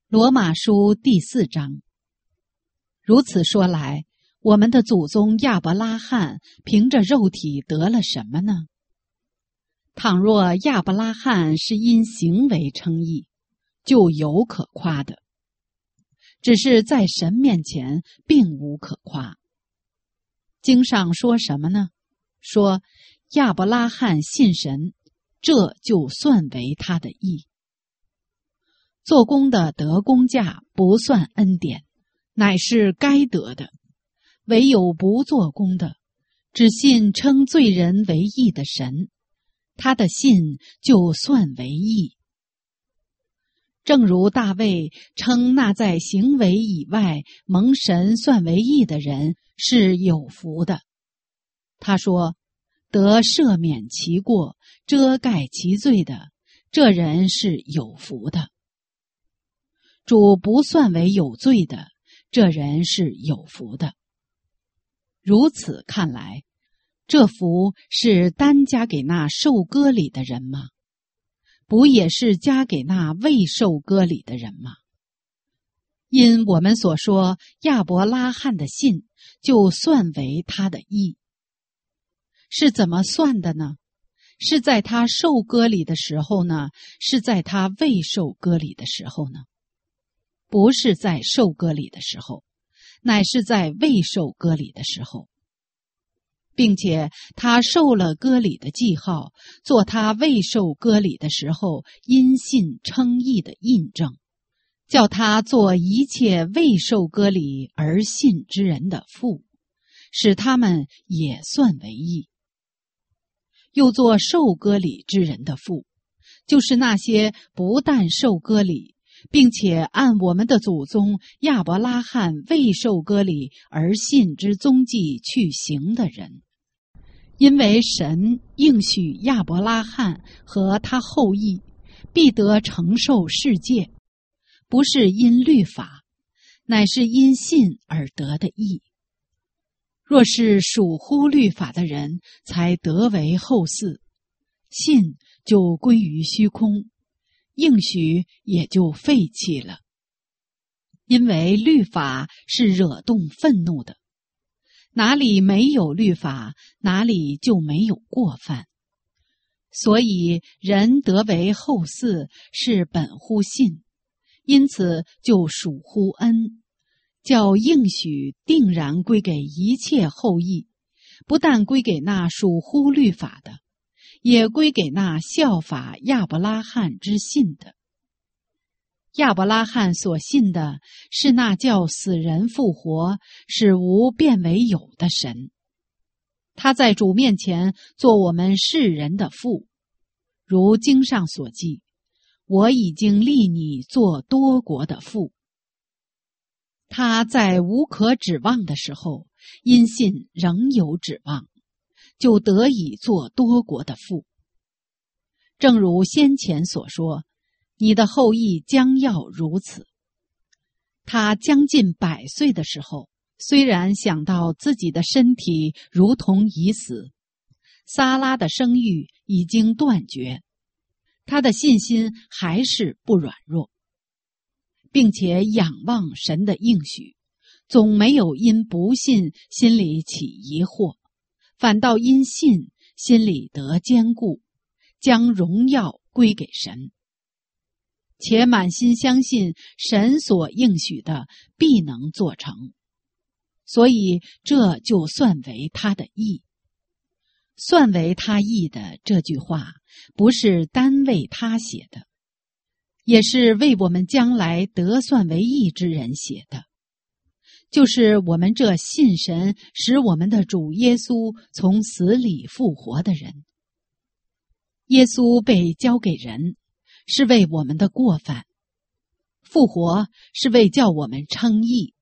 罗马书第4章。如此说来，我们的祖宗亚伯拉罕凭着肉体得了什么呢？倘若亚伯拉罕是因行为称义，就有可夸的；只是在神面前并无可夸。经上说什么呢？说亚伯拉罕信神，这就算为他的义。做工的得工价不算恩典，乃是该得的；唯有不做工的，只信称罪人为义的神，他的信就算为义。正如大卫称那在行为以外蒙神算为义的人是有福的。他说，得赦免其过，遮盖其罪的，这人是有福的。主不算为有罪的，这人是有福的。如此看来，这福是单加给那受割礼的人吗？不也是加给那未受割礼的人吗？因我们所说亚伯拉罕的信，就算为他的义。是怎么算的呢？是在他受割礼的时候呢？是在他未受割礼的时候呢？不是在受割礼的时候，乃是在未受割礼的时候，并且他受了割礼的记号，做他未受割礼的时候因信称义的印证，叫他做一切未受割礼而信之人的父，使他们也算为义。又做受割礼之人的父，就是那些不但受割礼，并且按我们的祖宗亚伯拉罕未受割礼而信之踪迹去行的人。因为神应许亚伯拉罕和他后裔必得承受世界，不是因律法，乃是因信而得的义。若是属乎律法的人才得为后嗣，信就归于虚空，应许也就废弃了。因为律法是惹动愤怒的，哪里没有律法，哪里就没有过犯。所以人得为后嗣是本乎信，因此就属乎恩，叫应许定然归给一切后裔，不但归给那属乎律法的，也归给那效法亚伯拉罕之信的。亚伯拉罕所信的是那叫死人复活，使无变为有的神。他在主面前做我们世人的父，如经上所记，我已经立你做多国的父。他在无可指望的时候，因信仍有指望，就得以做多国的父。正如先前所说，你的后裔将要如此。他将近100岁的时候，虽然想到自己的身体如同已死，撒拉的生育已经断绝，他的信心还是不软弱，并且仰望神的应许，总没有因不信心里起疑惑，反倒因信心里得坚固，将荣耀归给神，且满心相信神所应许的必能做成，所以这就算为他的义。算为他义的这句话，不是单为他写的，也是为我们将来得算为义之人写的，就是我们这信神使我们的主耶稣从死里复活的人。耶稣被交给人，是为我们的过犯；复活是为叫我们称义。